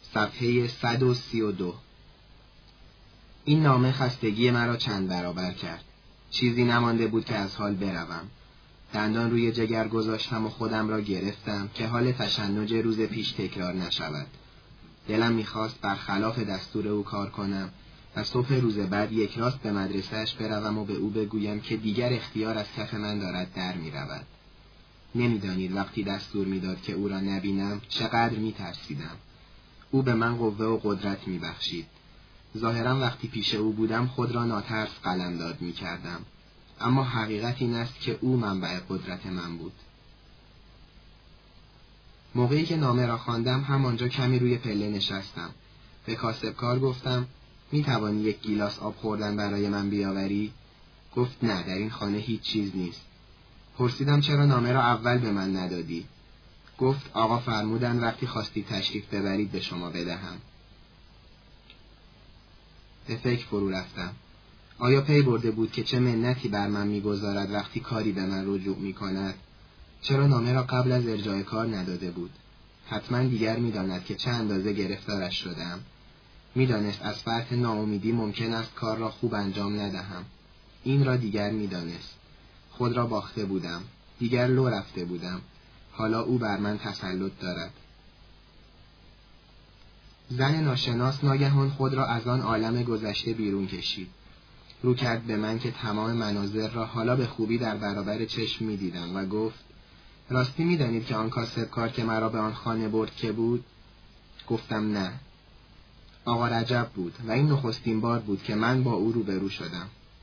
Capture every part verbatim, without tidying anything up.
صفحه صد و سی و دو. این نامه خستگی مرا چند برابر کرد. چیزی نمانده بود که از حال بروم. دندان روی جگر گذاشتم و خودم را گرفتم که حال تشنج روز پیش تکرار نشود. دلم می‌خواست برخلاف دستور او کار کنم و صبح روز بعد یک راست به مدرسه‌اش بروم و به او بگویم که دیگر اختیار از کف من دارد در می‌رود. نمی‌دانید وقتی دستور می‌داد که او را نبینم چقدر می‌ترسیدم. او به من قوه و قدرت می‌بخشید. ظاهراً وقتی پیش او بودم خود را ناترس قلمداد می‌کردم، اما حقیقت این است که او منبع قدرت من بود. موقعی که نامه را خواندم همانجا کمی روی پله نشستم. به کاسبکار گفتم می‌توانی یک گیلاس آب خوردن برای من بیاوری؟ گفت نه، در این خانه هیچ چیز نیست. پرسیدم چرا نامه را اول به من ندادی؟ گفت آقا فرمودن وقتی خواستی تشریف ببرید به شما بدهم. به فکر فرو رفتم. آیا پی برده بود که چه منتی بر من می‌گذارد وقتی کاری به من رجوع می‌کند؟ چرا نامه را قبل از ارجاع کار نداده بود؟ حتما دیگر می‌داند که چه اندازه گرفتارش شدم. می‌دانست از فرط ناامیدی ممکن است کار را خوب انجام ندهم. این را دیگر می‌دانست. خود را باخته بودم. دیگر لو رفته بودم. حالا او بر من تسلط دارد. زن ناشناس ناگهان خود را از آن عالم گذشته بیرون کشید. رو کرد به من که تمام مناظر را حالا به خوبی در برابر چشم می‌دیدم و گفت راستی می‌دانید که آن کاسبکار که مرا به آن خانه برد که بود؟ گفتم نه. آقا رجب بود و این نخستین بار بود که من با او روبرو شدم.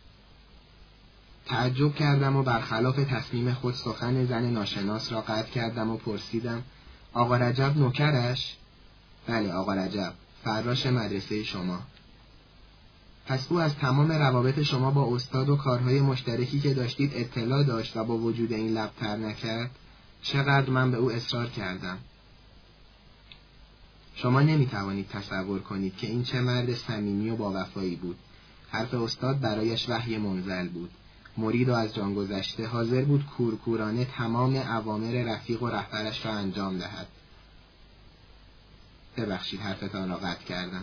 تعجب کردم و برخلاف تصمیم خود سخن زن ناشناس را قطع کردم و پرسیدم آقا رجب نوکرش؟ بله آقا رجب، فراش مدرسه شما. پس او از تمام روابط شما با استاد و کارهای مشترکی که داشتید اطلاع داشت و با وجود این لب تر نکرد؟ چقدر من به او اصرار کردم. شما نمیتوانید تصور کنید که این چه مرد صمیمی و با وفایی بود. حرف استاد برایش وحی منزل بود. مرید و از جان گذشته حاضر بود کورکورانه تمام اوامر رفیق و رهبرش را انجام دهد. ببخشید حرفتان را قطع کردم.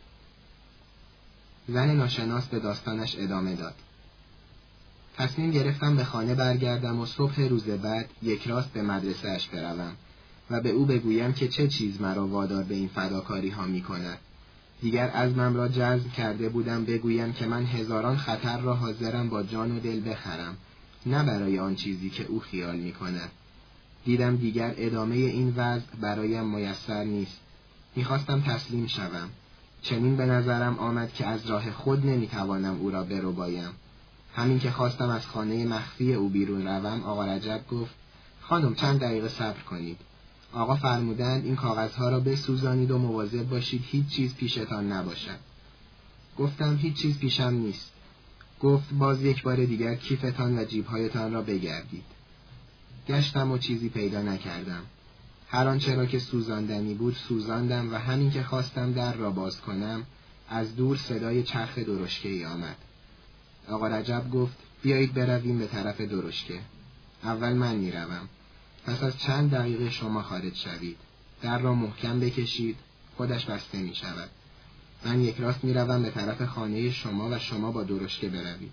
زن ناشناس به داستانش ادامه داد. تصمیم گرفتم به خانه برگردم و صبح روز بعد یک راست به مدرسه اش بروم و به او بگویم که چه چیز مرا وادار به این فداکاری ها می کند. دیگر عزمم را جزم کرده بودم بگویم که من هزاران خطر را حاضرم با جان و دل بخرم، نه برای آن چیزی که او خیال می کند. دیدم دیگر ادامه این وضع برایم میسر نیست. میخواستم تسلیم شوم. چنین به نظرم آمد که از راه خود نمیتوانم او را بربایم. همین که خواستم از خانه مخفی او بیرون روم، آقا رجب گفت خانم چند دقیقه صبر کنید. آقا فرمودند این کاغذها را بسوزانید و مواظب باشید هیچ چیز پیشتان نباشد. گفتم هیچ چیز پیشم نیست. گفت باز یک بار دیگر کیفتان و جیبهایتان را بگردید. گشتم و چیزی پیدا نکردم. هر آنچه را که سوزاندنی بود سوزاندم و همین که خواستم در را باز کنم از دور صدای چرخ درشکه‌ای آمد. آقا رجب گفت بیایید برویم به طرف درشکه. اول من میروم. پس از چند دقیقه شما خارج شوید. در را محکم بکشید. خودش بسته می شود. من یک راست میروم به طرف خانه شما و شما با درشکه بروید.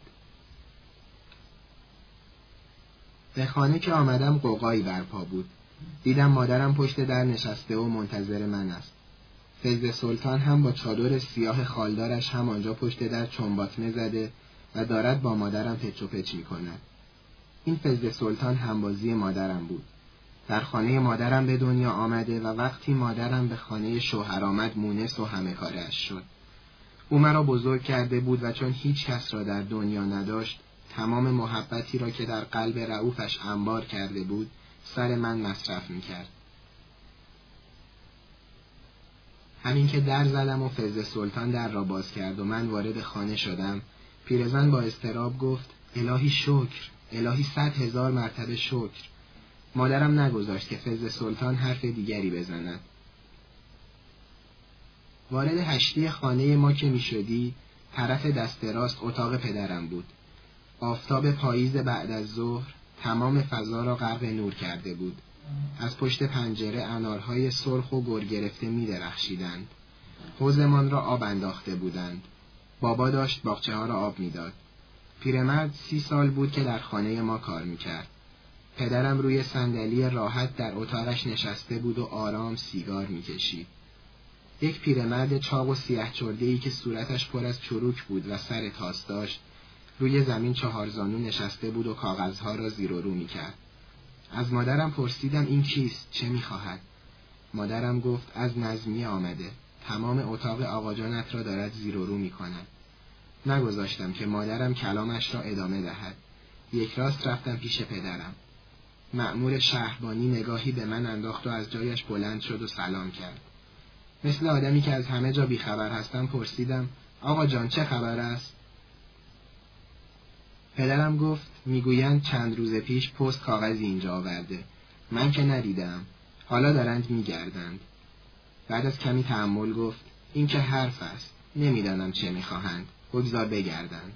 به خانه که آمدم قوقایی برپا بود. دیدم مادرم پشت در نشسته و منتظر من است. فیض سلطان هم با چادر سیاه خالدارش هم آنجا پشت در چنباتمه زده و دارد با مادرم پچ و پچ می کند. این فیض سلطان همبازی مادرم بود. در خانه مادرم به دنیا آمده و وقتی مادرم به خانه شوهر آمد مونس و همه کارش شد. او مرا بزرگ کرده بود و چون هیچ کس را در دنیا نداشت تمام محبتی را که در قلب رئوفش انبار کرده بود سر من مصرف می‌کرد. همین که در زدم و فیض سلطان در را باز کرد و من وارد خانه شدم، پیرزن با اضطراب گفت الهی شکر، الهی صد هزار مرتبه شکر. مادرم نگذاشت که فیض سلطان حرف دیگری بزند. وارد هشتی خانه ما که می شدی، طرف دست راست اتاق پدرم بود. آفتاب پاییز بعد از ظهر تمام فضا را غرق نور کرده بود. از پشت پنجره انارهای سرخ و گر گرفته می درخشیدند. حوضمان را آب انداخته بودند. بابا داشت باغچه ها را آب می داد. پیرمرد سی سال بود که در خانه ما کار می کرد. پدرم روی صندلی راحت در اتاقش نشسته بود و آرام سیگار می کشید. یک پیرمرد چاق و سیاه چرده‌ای که صورتش پر از چروک بود و سر تاس داشت، روی زمین چهارزانو نشسته بود و کاغذها را زیر و رو می کرد. از مادرم پرسیدم این کیست؟ چه می خواهد؟ مادرم گفت از نظمیه آمده. تمام اتاق آقاجانت را دارد زیر و رو می کند. نگذاشتم که مادرم کلامش را ادامه دهد. یک راست رفتم پیش پدرم. مأمور شهربانی نگاهی به من انداخت و از جایش بلند شد و سلام کرد. مثل آدمی که از همه جا بیخبر هستم پرسیدم آقا جان چه خبر است؟ پدرم گفت میگویند چند روز پیش پست کاغذی اینجا آورده. من که ندیدم. حالا دارند میگردند. بعد از کمی تأمل گفت این که حرف است. نمیدانم چه میخواهند. بگذار بگردند.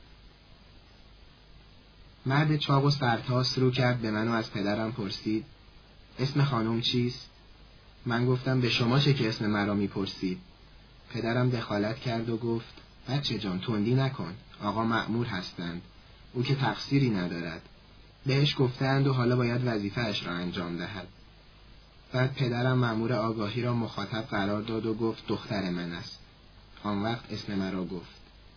مرد چاق و سرتاس رو کرد به من و از پدرم پرسید اسم خانم چیست؟ من گفتم به شما چه که اسم مرا میپرسید؟ پدرم دخالت کرد و گفت بچه جان تندی نکن. آقا مأمور هستند. او که تقصیری ندارد. بهش گفتند و حالا باید وظیفه‌اش را انجام دهد. بعد پدرم مأمور آگاهی را مخاطب قرار داد و گفت دختر من است. آن وقت اسم مرا گفت.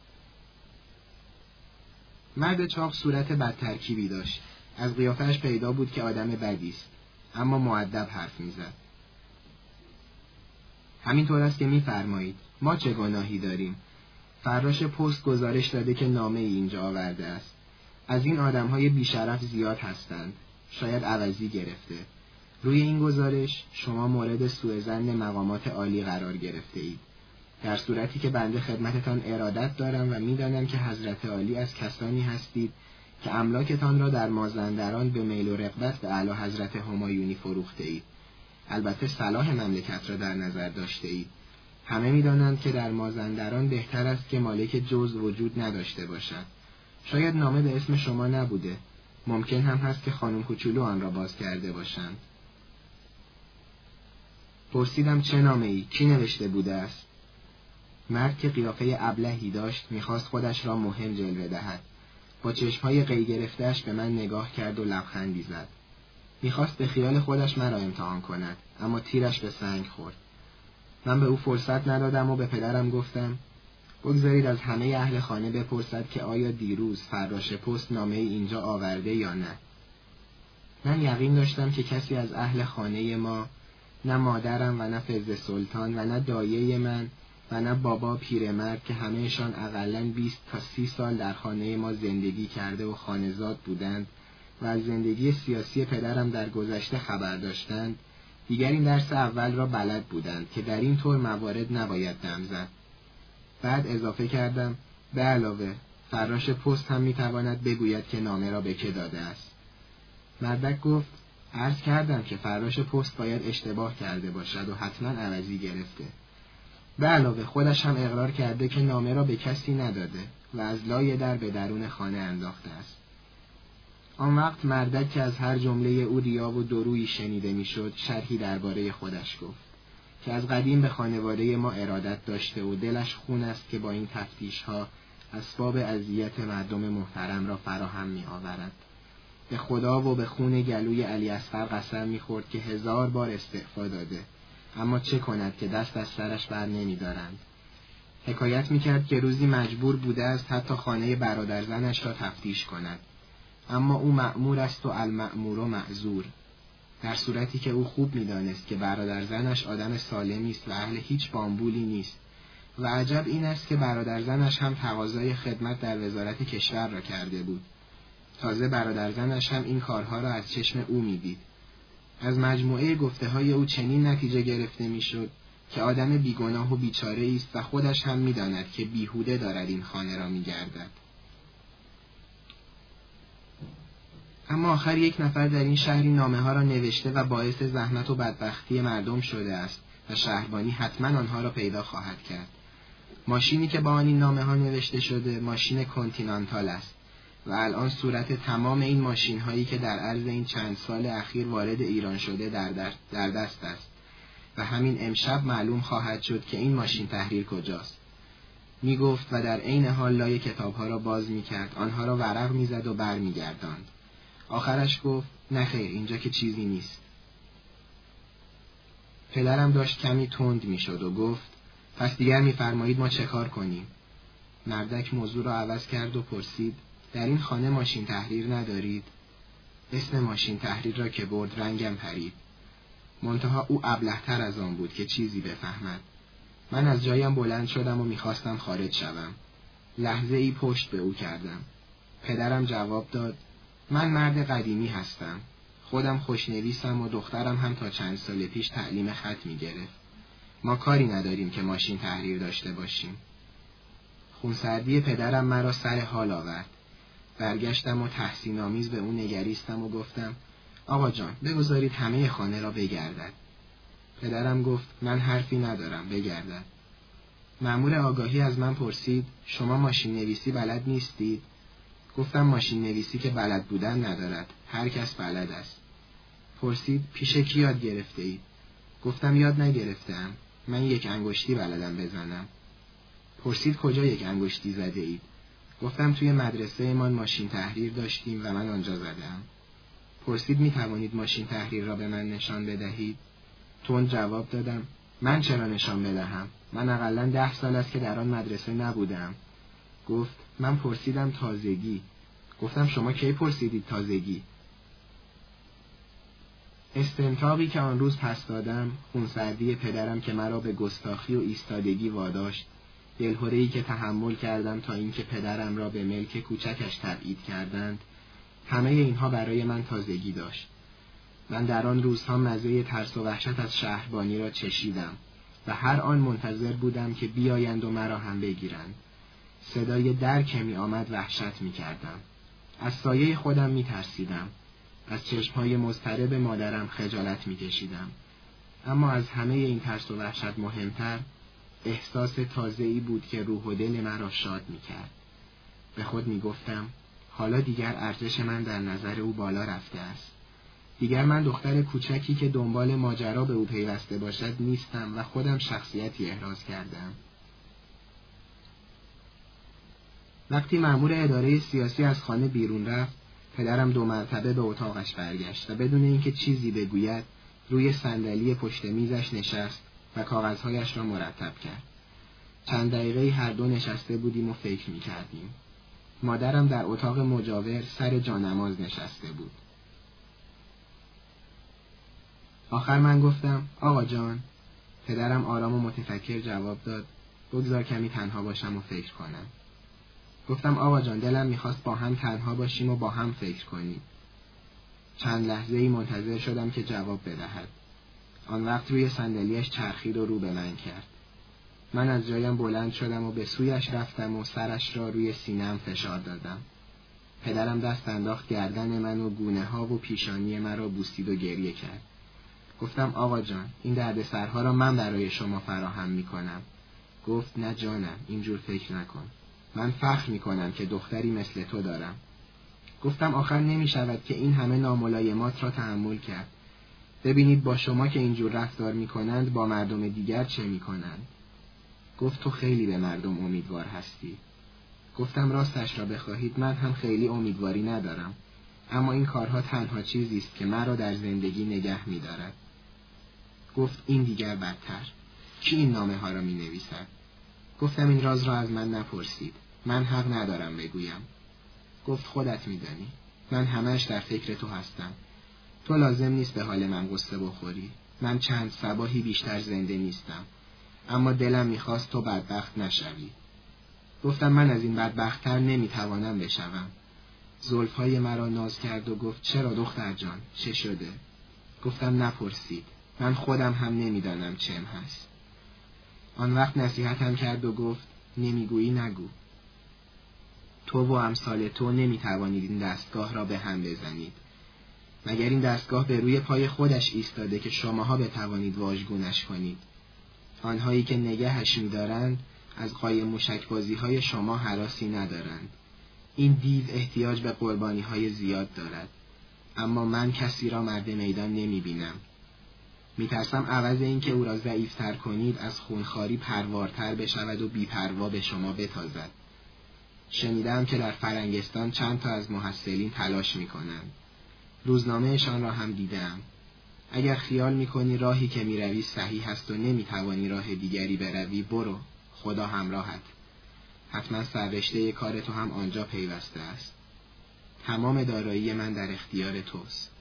مرد چاق صورت بدترکیبی داشت. از قیافه‌اش پیدا بود که آدم بدی است، اما مؤدب حرف می‌زد. همینطور است که می‌فرمایید. ما چه گناهی داریم؟ فراش پست گزارش داده که نامه اینجا آورده است. از این آدم‌های بی‌شرف زیاد هستند. شاید عوضی گرفته. روی این گزارش شما مورد سوء ظن مقامات عالی قرار گرفته اید. در صورتی که بنده خدمتتان ارادت دارم و می‌دانم که حضرت عالی از کسانی هستید که املاکتان را در مازندران به میل و رغبت به اعلی حضرت همایونی فروخته اید. البته صلاح مملکت را در نظر داشته اید. همه می‌دانند که در مازندران بهتر است که مالک جز وجود نداشته باشد. شاید نامه به اسم شما نبوده. ممکن هم هست که خانم کوچولو آن را باز کرده باشند. پرسیدم چه نامه‌ای؟ کی نوشته بوده است؟ مرد که قیافه ابلهی داشت میخواست خودش را مهم جلوه دهد. با چشمهای قی گرفته‌اش به من نگاه کرد و لبخندی زد. میخواست به خیال خودش مرا امتحان کند، اما تیرش به سنگ خورد. من به او فرصت ندادم و به پدرم گفتم بگذارید از همه اهل خانه بپرسد که آیا دیروز فراش پست نامه اینجا آورده یا نه. من یقین داشتم که کسی از اهل خانه ما، نه مادرم و نه فضل سلطان و نه دایه من و نه بابا پیرمرد که همهشان اقلاً بیست تا سی سال در خانه ما زندگی کرده و خانه‌زاد بودند و از زندگی سیاسی پدرم در گذشته خبر داشتند، دیگر این درس اول را بلد بودند که در این طور موارد نباید دم زد. بعد اضافه کردم به علاوه فراش پست هم میتواند بگوید که نامه را به که داده است. مردک گفت عرض کردم که فراش پست باید اشتباه کرده باشد و حتما عوضی گرفته. به علاوه خودش هم اقرار کرده که نامه را به کسی نداده و از لای در به درون خانه انداخته است. آن وقت مردک که از هر جمله او ریا و درویی شنیده میشد شرحی درباره خودش گفت که از قدیم به خانواده ما ارادت داشته و دلش خون است که با این تفتیش‌ها اسباب اذیت مردم محترم را فراهم می آورد. به خدا و به خون گلوی علی اصغر قسم می‌خورد که هزار بار استعفا داده، اما چه کند که دست از سرش بر نمی‌دارند. حکایت می‌کرد که روزی مجبور بوده است حتی خانه برادرزنش را تفتیش کند، اما او مأمور است و المأمور و معذور، در صورتی که او خوب می‌دانست که برادرزنش آدم سالمی است و اهل هیچ بامبولی نیست. و عجب این است که برادرزنش هم تقاضای خدمت در وزارت کشور را کرده بود. تازه برادرزنش هم این کارها را از چشم او می‌دید. از مجموعه گفته‌های او چنین نتیجه گرفته می‌شد که آدم بیگناه و بیچاره است و خودش هم می‌داند که بیهوده دارد این خانه را می‌گردد. اما آخر یک نفر در این شهری نامه‌ها را نوشته و باعث زحمت و بدبختی مردم شده است و شهربانی حتما آنها را پیدا خواهد کرد. ماشینی که با آن این نامه‌ها نوشته شده ماشین کنتینانتال است و الان صورت تمام این ماشین هایی که در عرض این چند سال اخیر وارد ایران شده در, در, در دست است و همین امشب معلوم خواهد شد که این ماشین تحریر کجاست. می گفت و در عین حال لای کتاب ها را باز می کرد، آنها را ورق می زد و بر می گرداند. آخرش گفت نه خیر، اینجا که چیزی نیست. پدرم داشت کمی تند می شد و گفت پس دیگر می فرمایید ما چه کار کنیم؟ مردک موضوع را عوض کرد و پرسید در این خانه ماشین تحریر ندارید؟ اسم ماشین تحریر را که برد رنگم پرید. منتها او ابله‌تر از آن بود که چیزی بفهمد. من از جایم بلند شدم و میخواستم خارج شوم. لحظه ای پشت به او کردم. پدرم جواب داد من مرد قدیمی هستم. خودم خوشنویسم و دخترم هم تا چند سال پیش تعلیم خط میگرفت. ما کاری نداریم که ماشین تحریر داشته باشیم. خونسردی پدرم مرا سر حال آورد. برگشتم و تحسین آمیز به او نگریستم و گفتم آقا جان بگذارید همه خانه را بگردد. پدرم گفت من حرفی ندارم، بگردد. مأمور آگاهی از من پرسید شما ماشین نویسی بلد نیستید؟ گفتم ماشین نویسی که بلد بودن ندارد، هر کس بلد است. پرسید پیش کی یاد گرفته اید؟ گفتم یاد نگرفتم، من یک انگشتی بلدم بزنم. پرسید کجا یک انگشتی زده اید؟ گفتم توی مدرسه من ماشین تحریر داشتیم و من آنجا زدم. پرسید می توانید ماشین تحریر را به من نشان بدهید؟ تند جواب دادم من چرا نشان بدهم؟ من اقلاً ده سال است که در آن مدرسه نبودم. گفت من پرسیدم تازگی. گفتم شما کی پرسیدید تازگی؟ استنطاقی که آن روز پس دادم، خونسردی پدرم که مرا به گستاخی و ایستادگی واداشت، دلهره‌ای که تحمل کردم تا اینکه پدرم را به ملک کوچکش تبعید کردند، همه اینها برای من تازگی داشت. من در آن روزها مزه ترس و وحشت از شهربانی را چشیدم و هر آن منتظر بودم که بیایند و مرا هم بگیرند. صدای در که می آمد وحشت می کردم. از سایه خودم می ترسیدم. از چشمهای مضطرب مادرم خجالت می کشیدم. اما از همه این ترس و وحشت مهمتر، احساس تازه‌ای بود که روح و دل مرا شاد می کرد. به خود می گفتم حالا دیگر ارزش من در نظر او بالا رفته است. دیگر من دختر کوچکی که دنبال ماجرا به او پیوسته باشد نیستم و خودم شخصیتی احراز کردم. وقتی مأمور اداره سیاسی از خانه بیرون رفت، پدرم دو مرتبه به اتاقش برگشت و بدون اینکه چیزی بگوید روی صندلی پشت میزش نشست و کاغذهایش را مرتب کرد. چند دقیقه هر دو نشسته بودیم و فکر می‌کردیم. مادرم در اتاق مجاور سر جانماز نشسته بود. آخر من گفتم آقا جان. پدرم آرام و متفکر جواب داد بگذار کمی تنها باشم و فکر کنم. گفتم آقا جان دلم میخواست با هم تنها باشیم و با هم فکر کنیم. چند لحظه ای منتظر شدم که جواب بدهد. آن وقت روی صندلیاش چرخید و رو به من کرد. من از جایم بلند شدم و به سویش رفتم و سرش را روی سینه‌ام فشار دادم. پدرم دست انداخت گردن من و گونه ها و پیشانی مرا بوسید و گریه کرد. گفتم آقا جان این دردسرها را من برای شما فراهم می کنم. گفت نه جانم اینجور فکر نکن. من فخر می کنم که دختری مثل تو دارم. گفتم آخر نمی شود که این همه ناملایمات را تحمل کرد. ببینید با شما که اینجور رفتار می کنند با مردم دیگر چه می کنند. گفت تو خیلی به مردم امیدوار هستی. گفتم راستش را بخواهید من هم خیلی امیدواری ندارم. اما این کارها تنها چیزی است که مرا در زندگی نگه می دارد. گفت این دیگر بدتر. کی این نامه ها را می نویسد؟ گفتم این راز را از من نپرسید. من حق ندارم بگویم. گفت خودت می دانی. من همش در فکر تو هستم. تو لازم نیست به حال من قصه بخوری. من چند صباحی بیشتر زنده نیستم. اما دلم می خواست تو بدبخت نشوی. گفتم من از این بدبخت‌تر نمی توانم بشوم. زلفهای مرا ناز کرد و گفت چرا دختر جان؟ چه شده؟ گفتم نپرسید. من خودم هم نمیدانم چم هست. آن وقت نصیحتم کرد و گفت نمیگویی نگو. تو و امثال تو نمیتوانید این دستگاه را به هم بزنید. مگر این دستگاه به روی پای خودش ایستاده که شماها بتوانید واژگونش کنید. آنهایی که نگهش می‌دارند از قایم موشک‌بازی‌های شما هراسی ندارند. این دیو احتیاج به قربانی های زیاد دارد، اما من کسی را مرد میدان نمی بینم. می ترسم عوض این که او را ضعیفتر کنید از خونخواری پروارتر بشود و بی‌پروا به شما بتازد. شنیدم که در فرنگستان چند تا از محصلین تلاش می کنند. روزنامهشان را هم دیدم. اگر خیال می کنی راهی که می روی صحیح است و نمی توانی راه دیگری بروی، برو، خدا همراهت. حتما سررشته کار تو هم آنجا پیوسته است. تمام دارایی من در اختیار توست.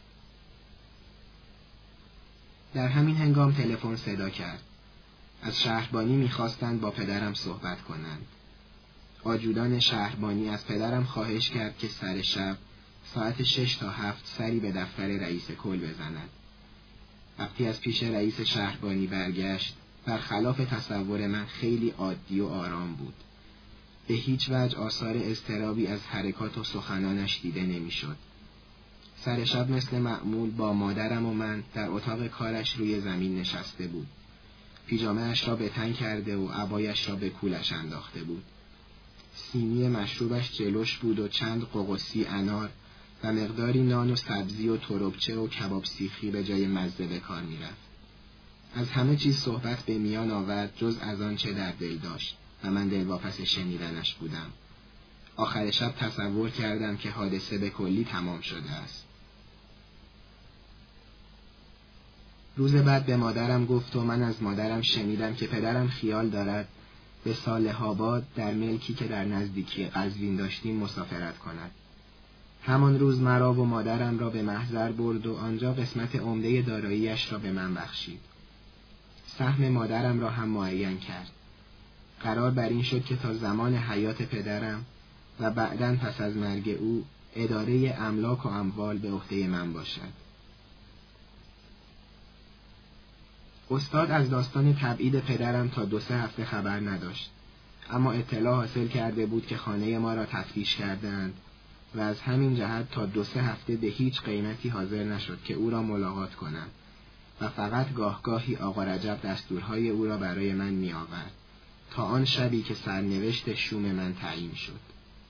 در همین هنگام تلفن صدا کرد. از شهربانی می‌خواستند با پدرم صحبت کنند. آجودان شهربانی از پدرم خواهش کرد که سر شب ساعت شش تا هفت سری به دفتر رئیس کل بزند. وقتی از پیش رئیس شهربانی برگشت، برخلاف تصور من خیلی عادی و آرام بود. به هیچ وجه آثار اضطرابی از حرکات و سخنانش دیده نمی‌شد. سر شب مثل معمول با مادرم و من در اتاق کارش روی زمین نشسته بود. پیژامه‌اش را به تن کرده و عبایش را به کولش انداخته بود. سینی مشروبش جلوش بود و چند ققسی انار و مقداری نان و سبزی و تربچه و کباب سیخی به جای مزه به کار می‌رفت. از همه چیز صحبت به میان آورد جز از آن چه در دل داشت و من دلواپس شنیدنش بودم. آخر شب تصور کردم که حادثه به کلی تمام شده است. روز بعد به مادرم گفت و من از مادرم شنیدم که پدرم خیال دارد به صالح آباد در ملکی که در نزدیکی قزوین داشتیم مسافرت کند. همان روز مرا و مادرم را به محضر برد و آنجا قسمت عمده داراییش را به من بخشید. سهم مادرم را هم معین کرد. قرار بر این شد که تا زمان حیات پدرم و بعداً پس از مرگ او اداره املاک و اموال به عهده من باشد. استاد از داستان تبعید پدرم تا دو سه هفته خبر نداشت، اما اطلاع حاصل کرده بود که خانه ما را تفتیش کردند و از همین جهت تا دو سه هفته به هیچ قیمتی حاضر نشد که او را ملاقات کنم و فقط گاه گاهی آقا رجب دستورهای او را برای من می آورد تا آن شبی که سرنوشت شوم من تعیین شد.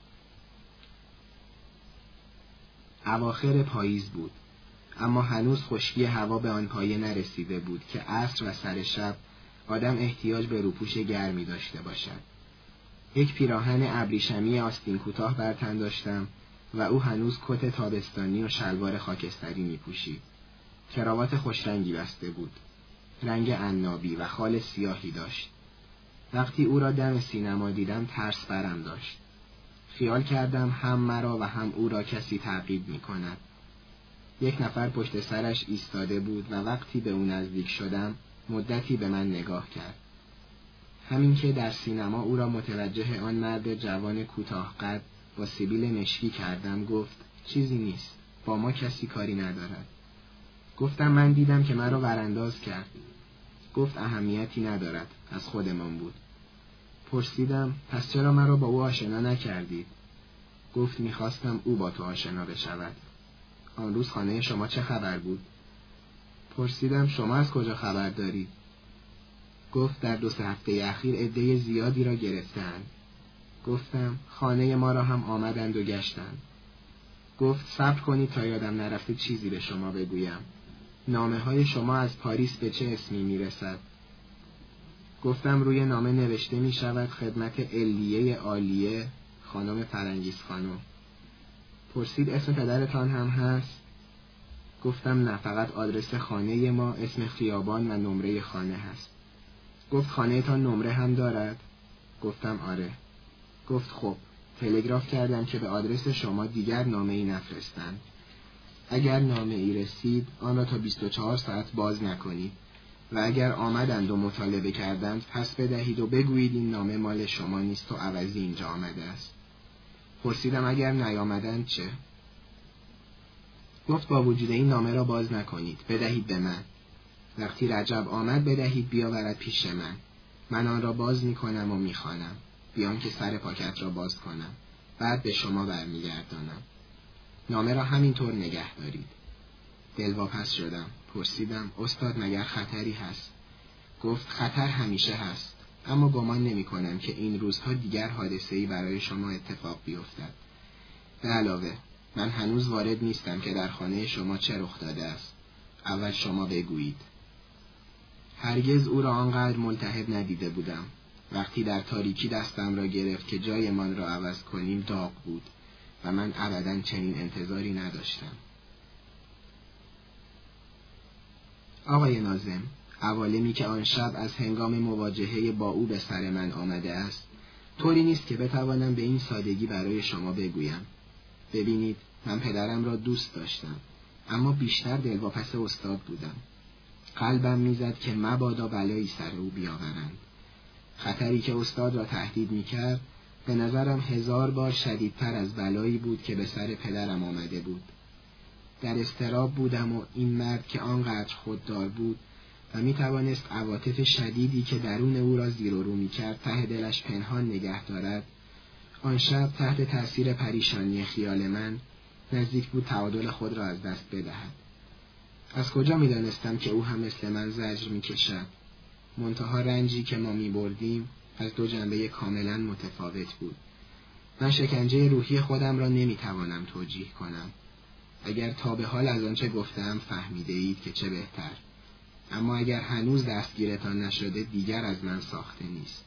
اواخر پاییز بود، اما هنوز خشکی هوا به آن پایه نرسیده بود که عصر و سر شب آدم احتیاج به روپوش گرمی داشته باشد. یک پیراهن ابریشمی آستین کوتاه بر تن داشتم و او هنوز کت تابستانی و شلوار خاکستری می پوشید. کراوات خوشرنگی بسته بود. رنگ عنابی و خال سیاهی داشت. وقتی او را دم سینما دیدم ترس برم داشت. خیال کردم هم مرا و هم او را کسی تعقیب می کند. یک نفر پشت سرش ایستاده بود و وقتی به او نزدیک شدم مدتی به من نگاه کرد. همین که در سینما او را متوجه آن مرد جوان کوتاه قد با سبیل مشکی کردم گفت چیزی نیست، با ما کسی کاری ندارد. گفتم من دیدم که مرا ورانداز کرد. گفت اهمیتی ندارد، از خودمان بود. پرسیدم پس چرا مرا با او آشنا نکردید؟ گفت میخواستم او با تو آشنا بشود. آن روز خانه شما چه خبر بود؟ پرسیدم شما از کجا خبر دارید؟ گفت در دو سه هفته اخیر عده زیادی را گرفتند. گفتم خانه ما را هم آمدند و گشتند. گفت صبر کنید تا یادم نرفته چیزی به شما بگویم. نامه های شما از پاریس به چه اسمی می رسد؟ گفتم روی نامه نوشته می شود خدمت علیه عالیه خانم فرنگیس خانم. پرسید اسم پدرتان هم هست؟ گفتم نه، فقط آدرس خانه ما، اسم خیابان و نمره خانه هست. گفت خانه تان نمره هم دارد؟ گفتم آره. گفت خب تلگراف کردم که به آدرس شما دیگر نامه ای نفرستند. اگر نامه ای رسید آن را تا بیست و چهار ساعت باز نکنید و اگر آمدند و مطالبه کردند پس بدهید و بگویید این نامه مال شما نیست و عوضی اینجا آمده است. پرسیدم اگر نیامدند چه؟ گفت با وجود این نامه را باز نکنید، بدهید به من. وقتی رجب آمد بدهید بیاورد پیش من. من آن را باز می کنم و می خوانم، بیان که سر پاکت را باز کنم. بعد به شما برمیگردانم. نامه را همینطور نگه دارید. دلواپس شدم. پرسیدم استاد مگر خطری هست؟ گفت خطر همیشه هست، اما گمان نمی کنم که این روزها دیگر حادثه‌ای برای شما اتفاق بیفتد. به علاوه من هنوز وارد نیستم که در خانه شما چه رخ داده است. اول شما بگویید. هرگز او را آنقدر ملتهب ندیده بودم. وقتی در تاریکی دستم را گرفت که جایمان را عوض کنیم داغ بود و من ابداً چنین انتظاری نداشتم. آقای ناظم، عوالمی که آن شب از هنگام مواجهه با او به سر من آمده است، طوری نیست که بتوانم به این سادگی برای شما بگویم. ببینید، من پدرم را دوست داشتم، اما بیشتر دلواپس استاد بودم. قلبم میزد که مبادا بلایی سر او بیاورند. خطری که استاد را تهدید میکرد به نظرم هزار بار شدیدتر از بلایی بود که به سر پدرم آمده بود. در اضطراب بودم و این مرد که آنقدر خوددار بود و میتوانست عواطف شدیدی که درون او را زیر و رو میکرد ته دلش پنهان نگه دارد، آن شب تحت تأثیر پریشانی خیال من نزدیک بود تعادل خود را از دست بدهد. از کجا میدانستم که او هم مثل من زجر میکشد؟ منتها رنجی که ما میبردیم از دو جنبه کاملا متفاوت بود. من شکنجه روحی خودم را نمیتوانم توجیه کنم. اگر تا به حال از آنچه گفتم فهمیده اید که چه بهتر، اما اگر هنوز دستگیرتان نشده دیگر از من ساخته نیست.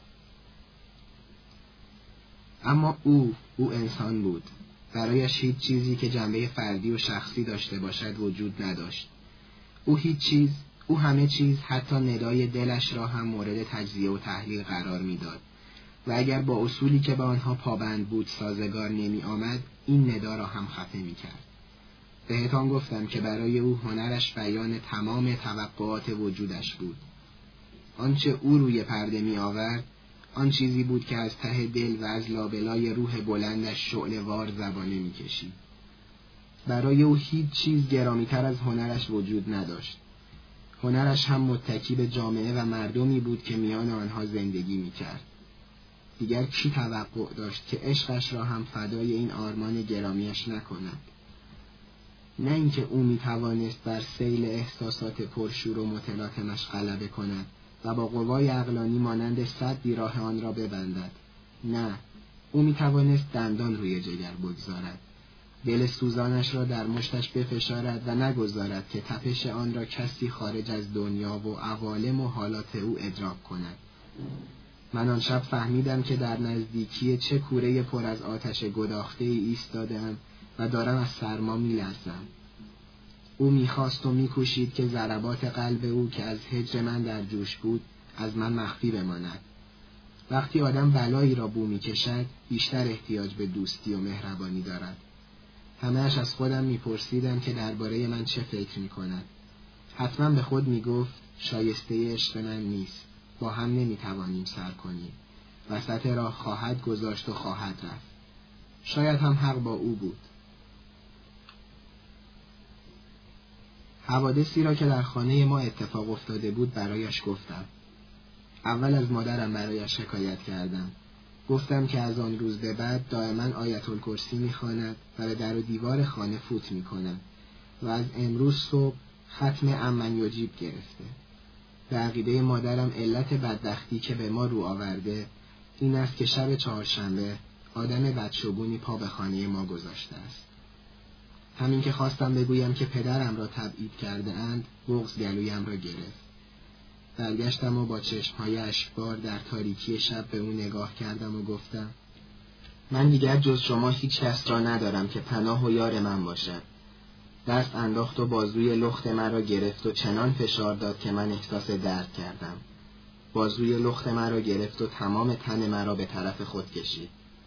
اما او، او انسان بود. برایش هیچ چیزی که جنبه فردی و شخصی داشته باشد وجود نداشت. او هیچ چیز، او همه چیز، حتی ندای دلش را هم مورد تجزیه و تحلیل قرار میداد و اگر با اصولی که به آنها پابند بود سازگار نمی آمد، این ندا را هم خفه می کرد. بهتان گفتم که برای او هنرش بیان تمام توقعات وجودش بود. آنچه او روی پرده می آورد، آن چیزی بود که از ته دل و از لابلای روح بلندش شعله‌وار زبانه می کشید. برای او هیچ چیز گرامی‌تر از هنرش وجود نداشت. هنرش هم متکی به جامعه و مردمی بود که میان آنها زندگی می کرد. دیگر کی توقع داشت که عشقش را هم فدای این آرمان گرامیش نکند؟ نه اینکه او می توانست بر سیل احساسات پرشور و متلاطمش غلبه کند و با قوای عقلانی مانند سدی راه آن را ببندد. نه، او می توانست دندان روی جگر بگذارد، دل سوزانش را در مشتش بفشارد و نگذارد که تپش آن را کسی خارج از دنیا و عوالم و حالات او ادراک کند. من آن شب فهمیدم که در نزدیکی چه کوره پر از آتش گداخته ای ایستاده‌ام و دارم از سرما می‌لرزم. او می‌خواست و می‌کوشید که ضربات قلب او که از هجر من در جوش بود از من مخفی بماند. وقتی آدم بلایی را بو می‌کشد بیشتر احتیاج به دوستی و مهربانی دارد. همه‌اش از خودم می‌پرسیدم که درباره من چه فکر می‌کند. حتما به خود می‌گفت شایسته عشق من نیست، با هم نمی‌توانیم سر کنیم، وسط راه خواهد گذاشت و خواهد رفت. شاید هم حق با او بود. حوادثی را که در خانه ما اتفاق افتاده بود برایش گفتم. اول از مادرم برایش شکایت کردم. گفتم که از آن روز به بعد دائما آیت الکرسی می‌خواند و به در و دیوار خانه فوت می‌کند و از امروز صبح ختم امن یجیب گرفته. به عقیده مادرم علت بدبختی که به ما رو آورده این است که شب چهارشنبه آدم بدشگونی پا به خانه ما گذاشته است. همین که خواستم بگویم که پدرم را تبعید کرده اند، بغض گلویم را گرفت. برگشتم و با چشمهای اشکبار در تاریکی شب به او نگاه کردم و گفتم: من دیگر جز شما هیچ کس را ندارم که پناه و یار من باشد. دست انداخت و بازوی لخت مرا گرفت و چنان فشار داد که من احساس درد کردم. بازوی لخت مرا گرفت و تمام تن مرا به طرف خود کشید.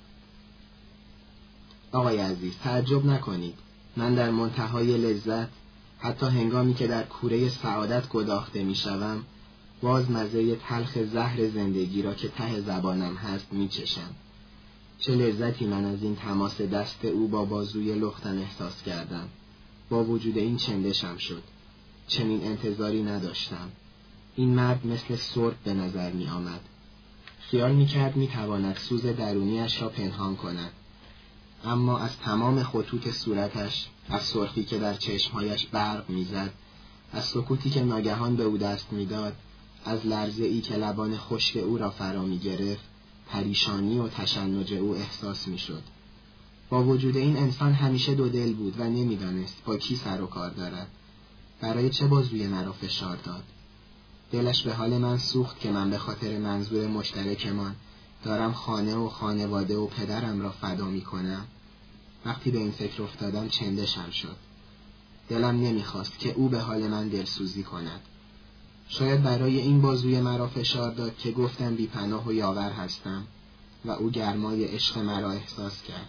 آقای عزیز، تعجب نکنید. من در منتهای لذت، حتی هنگامی که در کوره سعادت گداخته می شوم، باز مزه تلخ زهر زندگی را که ته زبانم هست می چشم. چه لذتی من از این تماس دست او با بازوی لختم احساس کردم. با وجود این چندشم شد. چنین انتظاری نداشتم. این مرد مثل سرب به نظر می آمد. خیال می کرد می تواند سوز درونیش را پنهان کند. اما از تمام خطوط صورتش، از سرخی که در چشمهایش برق می زد، از سکوتی که ناگهان به او دست می داد، از لرزه ای که لبان خشک او را فرا می گرفت، پریشانی و تشنج او احساس می شد. با وجود این انسان همیشه دو دل بود و نمیدانست با کی سر و کار دارد. برای چه بازوی مرا فشار داد؟ دلش به حال من سوخت که من به خاطر منظور مشترکمان دارم خانه و خانواده و پدرم را فدا می کنم. وقتی به این فکر افتادم چندشم شد. دلم نمیخواست که او به حال من دلسوزی کند. شاید برای این بازوی مرا فشار داد که گفتم بی پناه و یاور هستم و او گرمای عشق مرا احساس کرد.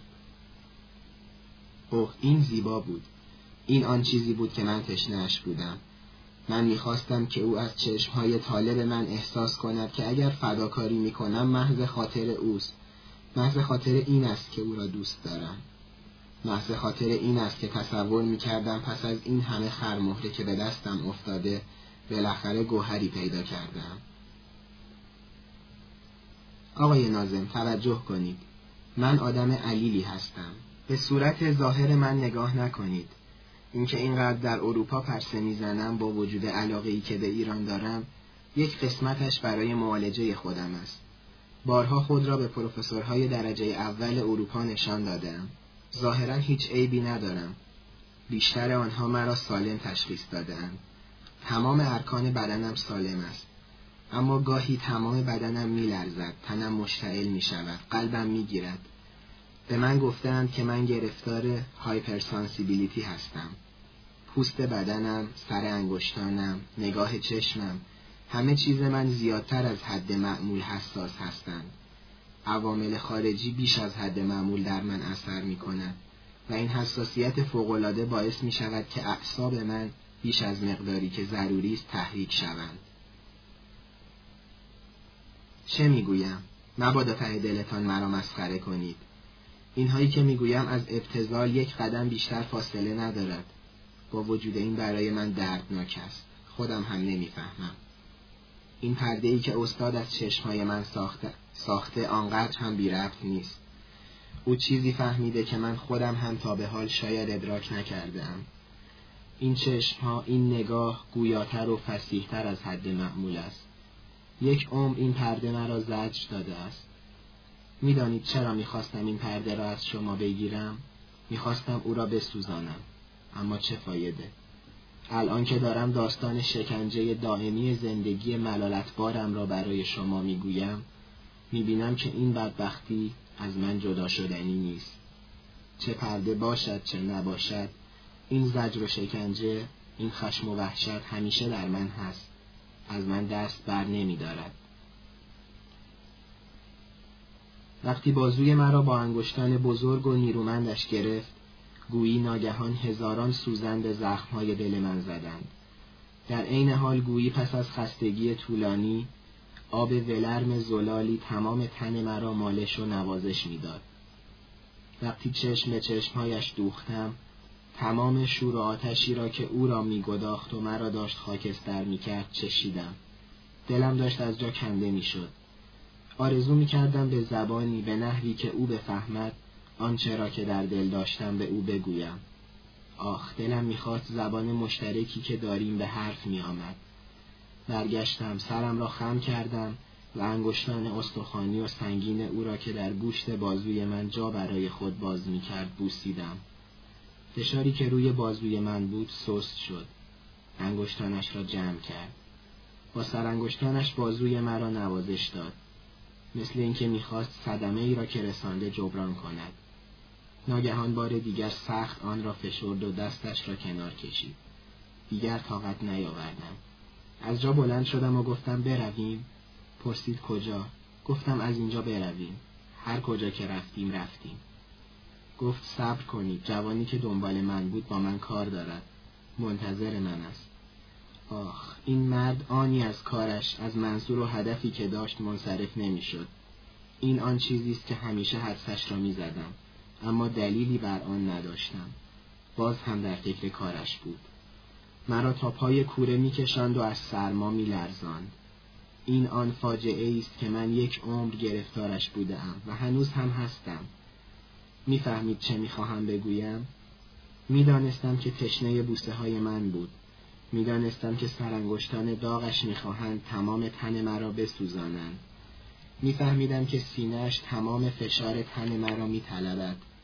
اوه، این زیبا بود. این آن چیزی بود که من تشنه‌اش بودم. من میخواستم که او از چشمهای طالب من احساس کند که اگر فداکاری میکنم محض خاطر اوست. محض خاطر این است که او را دوست دارم. محض خاطر این است که تصور میکردم پس از این همه خرمهره که به دستم افتاده بالاخره گوهری پیدا کردم. آقای ناظم توجه کنید. من آدم علیلی هستم. به صورت ظاهر من نگاه نکنید. اینکه اینقدر در اروپا پرسه میزنم با وجود علاقه‌ای که به ایران دارم، یک قسمتش برای معالجه خودم است. بارها خود را به پروفسورهای درجه اول اروپا نشان دادم. ظاهرا هیچ عیبی ندارم. بیشتر آنها مرا سالم تشخیص داده‌اند. تمام ارکان بدنم سالم است. اما گاهی تمام بدنم می‌لرزد، تنم مشتعل می‌شود، قلبم می‌گیرد. به من گفتند که من گرفتار هایپرسانسیبیلیتی هستم. پوست بدنم، سر انگشتانم، نگاه چشمم، همه چیز من زیادتر از حد معمول حساس هستند. عوامل خارجی بیش از حد معمول در من اثر می کند و این حساسیت فوق‌العاده باعث می شود که اعصاب من بیش از مقداری که ضروری است تحریک شوند. چه می گویم؟ مبادا ته دلتان مرا مسخره کنید. اینهایی که می گویم از ابتذال یک قدم بیشتر فاصله ندارد. با وجود این برای من دردناک است. خودم هم نمی فهمم. این پرده‌ای که استاد از چشمهای من ساخته, ساخته آنقدر هم بی ربط نیست. او چیزی فهمیده که من خودم هم تا به حال شاید ادراک نکردم. این چشمها، این نگاه گویاتر و فصیح‌تر از حد معمول است. یک عمر این پرده مرا زجر داده است. می‌دانید چرا می‌خواستم این پرده را از شما بگیرم؟ می‌خواستم او را بسوزانم. اما چه فایده؟ الان که دارم داستان شکنجه دائمی زندگی ملالتبارم را برای شما میگویم، میبینم که این بدبختی از من جدا شدنی نیست. چه پرده باشد چه نباشد، این زجر و شکنجه، این خشم و وحشت همیشه در من هست. از من دست بر نمیدارد. وقتی بازوی مرا با انگشتان بزرگ و نیرومندش گرفت، گویی ناگهان هزاران سوزن به زخمهای دل من زدند. در عین حال گویی پس از خستگی طولانی، آب ولرم زلالی تمام تن مرا مالش و نوازش میداد. وقتی چشم به چشمهایش دوختم، تمام شور و آتشی را که او را میگداخت و مرا داشت خاکستر میکرد چشیدم. دلم داشت از جا کنده میشد. آرزو میکردم به زبانی، به نحوی که او بفهمد آنچه را که در دل داشتم به او بگویم. آخ، دلم میخواست زبان مشترکی که داریم به حرف میآمد. برگشتم، سرم را خم کردم و انگشتان استخوانی و سنگین او را که در گوشت بازوی من جا برای خود باز میکرد بوسیدم. فشاری که روی بازوی من بود سست شد. انگشتانش را جمع کرد. با سرانگشتانش بازوی مرا نوازش داد، مثل اینکه میخواست صدمه ای را که رسانده جبران کند. ناگهان بار دیگر سخت آن را فشرد و دستش را کنار کشید. دیگر طاقت نیاوردم. از جا بلند شدم و گفتم برویم. پرسید کجا؟ گفتم از اینجا برویم. هر کجا که رفتیم رفتیم. گفت صبر کنید، جوانی که دنبال من بود با من کار دارد. منتظر من است. آخ، این مرد آنی از کارش، از منظور و هدفی که داشت منصرف نمیشد. این آن چیزی است که همیشه حدسش را میزدم، اما دلیلی بر آن نداشتم. باز هم در فکر کارش بود. مرا تا پای کوره میکشاند و از سرما میلرزاند. این آن فاجعه است که من یک عمر گرفتارش بودم و هنوز هم هستم. میفهمید چه میخواهم بگویم؟ میدانستم که تشنه بوسه های من بود. میدانستم که سرانگشتان داغش میخواهند تمام تن مرا بسوزانند. میفهمیدم که سینه‌اش تمام فشار تن مرا میطلبد